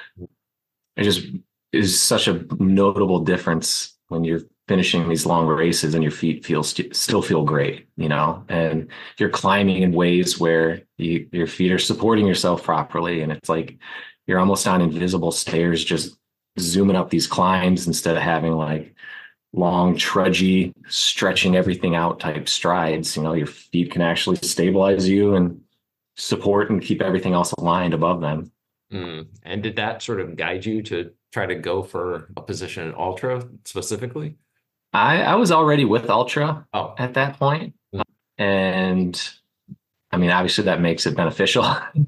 it just is such a notable difference when you're finishing these long races and your feet still feel great, and you're climbing in ways where your feet are supporting yourself properly. And it's like you're almost on invisible stairs, just zooming up these climbs instead of having like long, trudgy, stretching everything out type strides. Your feet can actually stabilize you and support and keep everything else aligned above them. And did that sort of guide you to try to go for a position in Ultra specifically? I was already with Ultra at that point. Mm. And I mean, obviously that makes it beneficial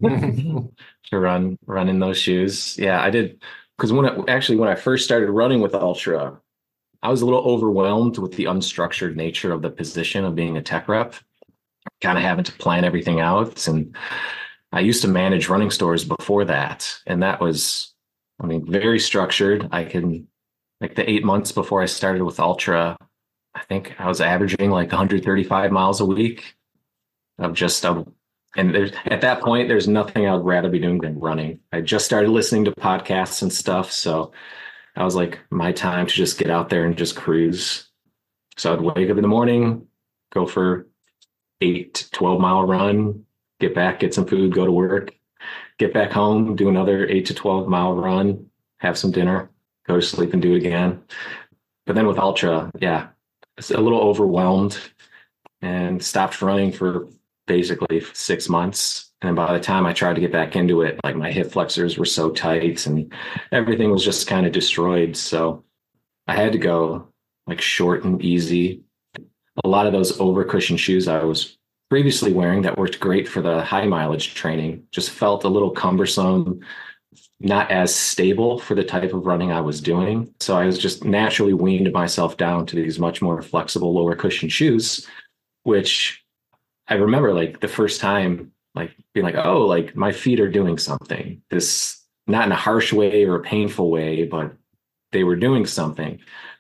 to run in those shoes. Yeah, I did. Because when I first started running with Ultra, I was a little overwhelmed with the unstructured nature of the position of being a tech rep, kind of having to plan everything out. And I used to manage running stores before that. And that was, I mean, very structured. I can like the 8 months before I started with Ultra, I think I was averaging like 135 miles a week of just and there's at that point, there's nothing I would rather be doing than running. I just started listening to podcasts and stuff. So I was like, my time to just get out there and just cruise. So I'd wake up in the morning, go for 8 to 12 mile run, get back, get some food, go to work, get back home, do another 8 to 12 mile run, have some dinner, go to sleep and do it again. But then with Ultra, yeah, it's a little overwhelmed and stopped running for basically 6 months. And by the time I tried to get back into it, like my hip flexors were so tight and everything was just kind of destroyed. So I had to go like short and easy. A lot of those overcushion shoes I was previously wearing that worked great for the high mileage training just felt a little cumbersome, not as stable for the type of running I was doing. So I was just naturally weaned myself down to these much more flexible lower cushion shoes, which I remember like the first time, like being like, oh, like my feet are doing something. This, not in a harsh way or a painful way, but they were doing something.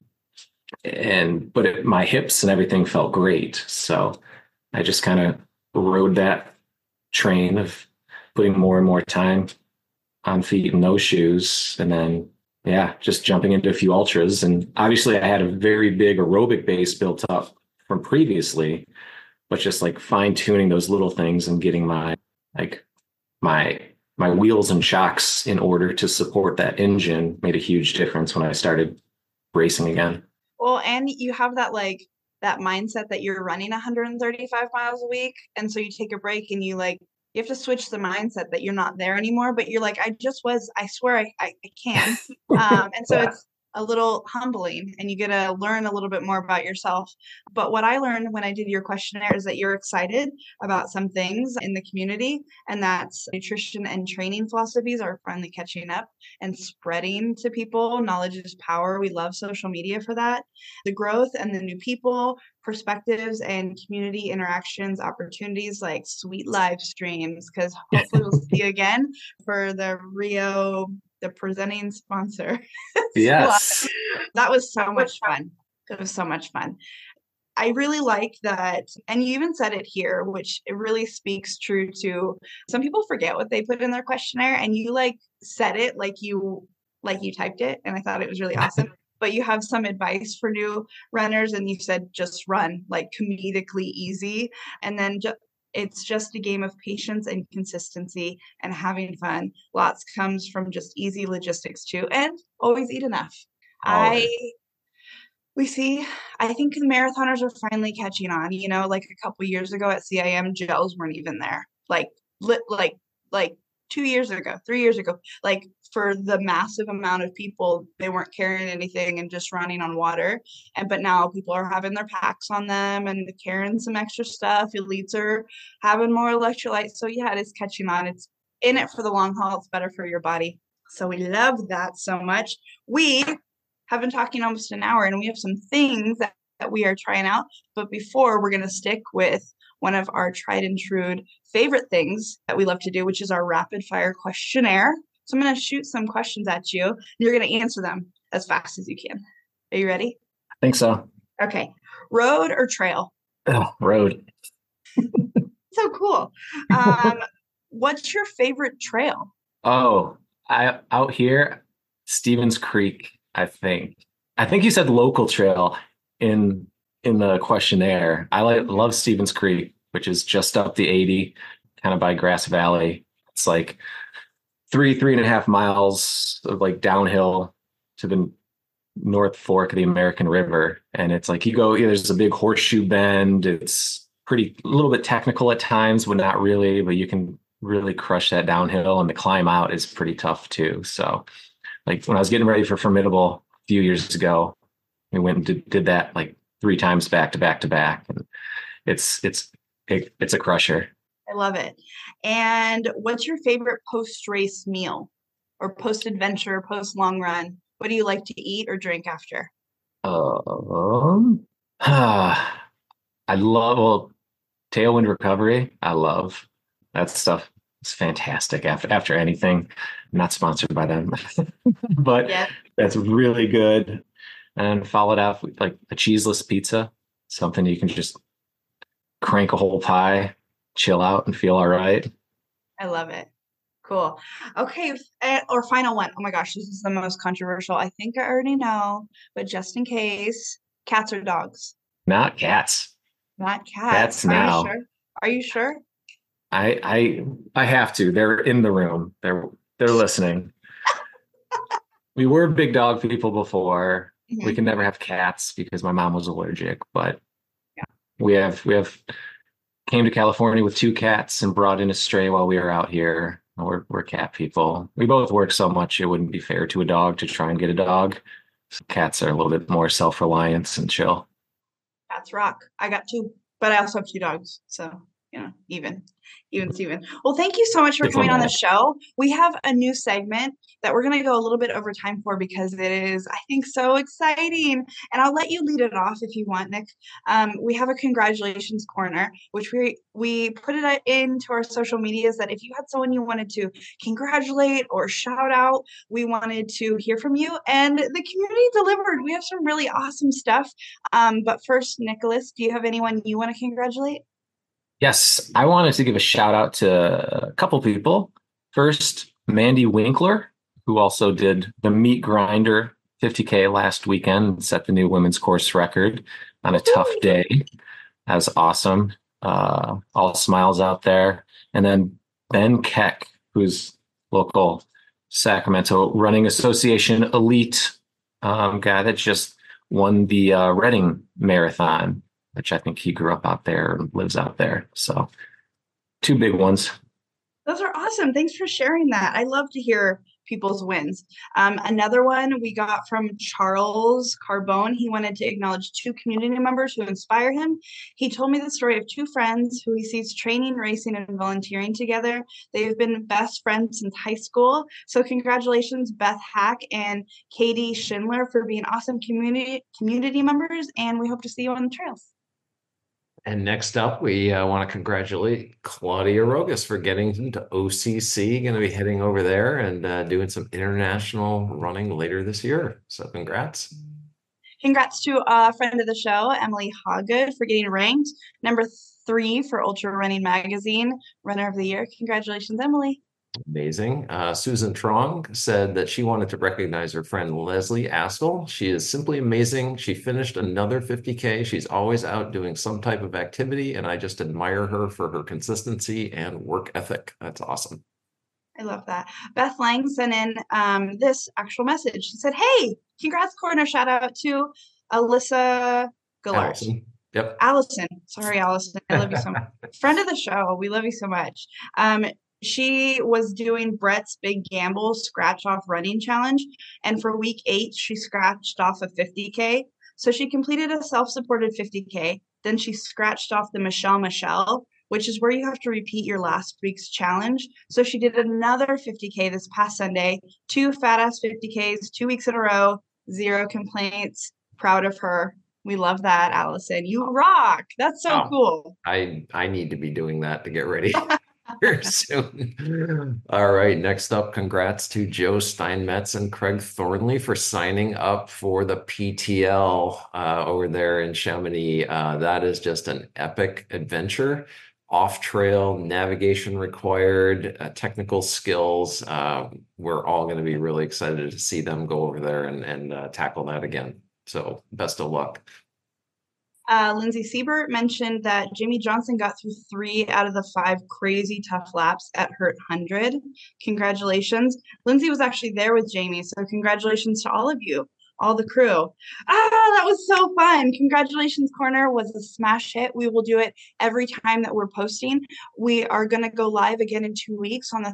But my hips and everything felt great. So I just kind of rode that train of putting more and more time on feet in those shoes. And then, yeah, just jumping into a few ultras. And obviously I had a very big aerobic base built up from previously, but just like fine tuning those little things and getting my wheels and shocks in order to support that engine made a huge difference when I started racing again. Well, and you have that mindset that you're running 135 miles a week. And so you take a break and you have to switch the mindset that you're not there anymore, but you're like, I swear I can. And so it's a little humbling and you get to learn a little bit more about yourself. But what I learned when I did your questionnaire is that you're excited about some things in the community, and that's nutrition and training philosophies are finally catching up and spreading to people. Knowledge is power. We love social media for that. The growth and the new people, perspectives, and community interactions, opportunities like sweet live streams, because hopefully we'll see you again for the Rio, the presenting sponsor. Yes. That was so much fun. It was so much fun. I really like that. And you even said it here, which it really speaks true to some people forget what they put in their questionnaire, and you said it like you typed it. And I thought it was really awesome. But you have some advice for new runners, and you said just run, like comedically easy. And then it's just a game of patience and consistency and having fun. Lots comes from just easy logistics too, and always eat enough. Always. I think the marathoners are finally catching on, like a couple years ago at CIM, gels weren't even there. Like 2 years ago, 3 years ago, like for the massive amount of people, they weren't carrying anything and just running on water. But now people are having their packs on them and carrying some extra stuff. Elites are having more electrolytes. So yeah, it is catching on. It's in it for the long haul. It's better for your body. So we love that so much. We have been talking almost an hour, and we have some things that we are trying out. But before, we're going to stick with one of our tried and true favorite things that we love to do, which is our rapid fire questionnaire. So I'm going to shoot some questions at you. And you're going to answer them as fast as you can. Are you ready? I think so. Okay. Road or trail? Oh, road. So cool. What's your favorite trail? Oh, out here, Stevens Creek, I think. I think you said local trail in the questionnaire. I love Stevens Creek, which is just up the 80, kind of by Grass Valley. It's like 3.5 miles of like downhill to the North Fork of the American River. And it's like there's a big horseshoe bend. It's a little bit technical at times, but not really, but you can really crush that downhill, and the climb out is pretty tough too. So like when I was getting ready for Formidable a few years ago, we went and did that like 3 times back to back to back. And it's a crusher. I love it. And what's your favorite post-race meal or post-adventure, post-long run? What do you like to eat or drink after? I love, Tailwind Recovery. I love that stuff. It's fantastic after anything. I'm not sponsored by them, but yeah, that's really good. and followed up with like a cheeseless pizza, something you can just crank a whole pie, chill out, and feel all right. I love it. Cool. Okay, or final one. Oh my gosh, this is the most controversial. I think I already know, but just in case, cats or dogs? Not cats. Not cats. Cats Are you now. sure? Are you sure? I have to. They're in the room. They're listening. We were big dog people before. We Mhm. can never have cats because my mom was allergic, but Yeah. we have came to California with two cats and brought in a stray while we were out here. We're cat people. We both work so much it wouldn't be fair to a dog to try and get a dog. So cats are a little bit more self-reliant and chill. Cats rock. I got two, but I also have two dogs. So, even Steven. Well, thank you so much for coming on the Diplomatic. show. We have a new segment that we're going to go a little bit over time for because it is, I think, so exciting. And I'll let you lead it off if you want, Nick. We have a congratulations corner, which we put it into our social medias that if you had someone you wanted to congratulate or shout out, we wanted to hear from you. And the community delivered. We have some really awesome stuff. But first, Nicholas, do you have anyone you want to congratulate? Yes, I wanted to give a shout out to a couple people. First, Mandy Winkler, who also did the Meat Grinder 50K last weekend, set the new women's course record on a tough day. That was awesome. All smiles out there. And then Ben Keck, who's local Sacramento Running Association elite guy that just won the Reading Marathon, which I think he grew up out there and lives out there. So two big ones. Those are awesome. Thanks for sharing that. I love to hear people's wins. Another one we got from Charles Carbone. He wanted to acknowledge two community members who inspire him. He told me the story of two friends who he sees training, racing, and volunteering together. They've been best friends since high school. So congratulations, Beth Hack and Katie Schindler, for being awesome community members. And we hope to see you on the trails. And next up, we want to congratulate Claudia Rogas for getting into OCC, going to be heading over there and doing some international running later this year. So congrats. Congrats to a friend of the show, Emily Hoggood, for getting ranked number 3 for Ultra Running Magazine, Runner of the Year. Congratulations, Emily. Amazing. Susan Trong said that she wanted to recognize her friend Leslie Askell. She is simply amazing. She finished another 50K. She's always out doing some type of activity, and I just admire her for her consistency and work ethic. That's awesome. I love that. Beth Lang sent in this actual message. She said, "Hey, congrats, corner shout out to Alyssa Gillard." Allison. Yep. Allison. Sorry, Allison. I love you so much. Friend of the show. We love you so much. She was doing Brett's Big Gamble Scratch Off Running Challenge. And for week 8, she scratched off a 50K. So she completed a self-supported 50K. Then she scratched off the Michelle, which is where you have to repeat your last week's challenge. So she did another 50K this past Sunday, 2 fat ass 50Ks, 2 weeks in a row, 0 complaints. Proud of her. We love that, Allison. You rock. That's so Wow. cool. I need to be doing that to get ready here soon. All right, next up, congrats to Joe Steinmetz and Craig Thornley for signing up for the PTL over there in Chamonix. That is just an epic adventure. Off-trail navigation required, technical skills. We're all going to be really excited to see them go over there and tackle that again. So best of luck. Lindsay Siebert mentioned that Jamie Johnson got through 3 out of the 5 crazy tough laps at Hurt 100. Congratulations. Lindsay was actually there with Jamie, so congratulations to all of you, all the crew. That was so fun. Congratulations Corner was a smash hit. We will do it every time that we're posting. We are going to go live again in 2 weeks on the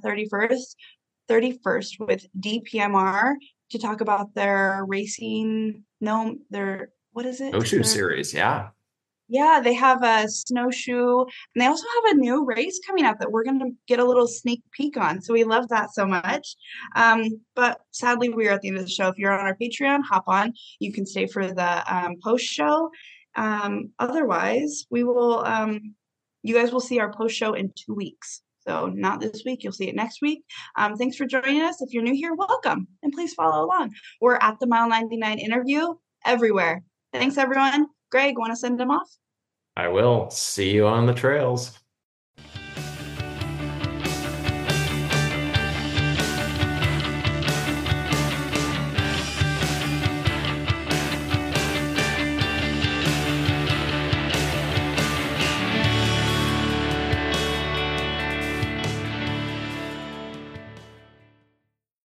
31st with DPMR to talk about their racing, what is it? Snowshoe series, yeah. Yeah, they have a snowshoe, and they also have a new race coming up that we're going to get a little sneak peek on. So we love that so much. But sadly, we are at the end of the show. If you're on our Patreon, hop on. You can stay for the post show. Otherwise, we will. You guys will see our post show in 2 weeks. So not this week, you'll see it next week. Thanks for joining us. If you're new here, welcome, and please follow along. We're at the Mile 99 interview. everywhere. Thanks, everyone. Greg, want to send them off? I will see you on the trails.